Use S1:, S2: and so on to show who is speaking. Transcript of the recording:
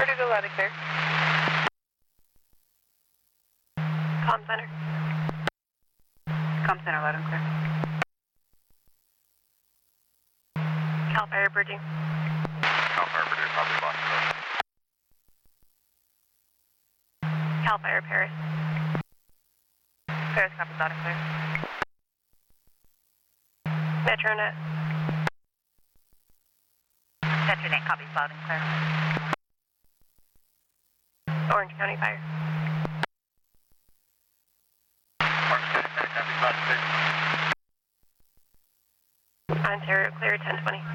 S1: Vertigo loud and clear. Comm center.
S2: Comm center loud and clear.
S1: Cal Fire bridging.
S3: Cal Fire bridging, copy Boston.
S1: Cal Fire Paris.
S2: Paris copy loud and clear.
S1: Metronet.
S2: Metronet copies loud and clear.
S1: Orange County Fire.
S3: Orange County Fire, copy Boston.
S1: Ontario clear 1020.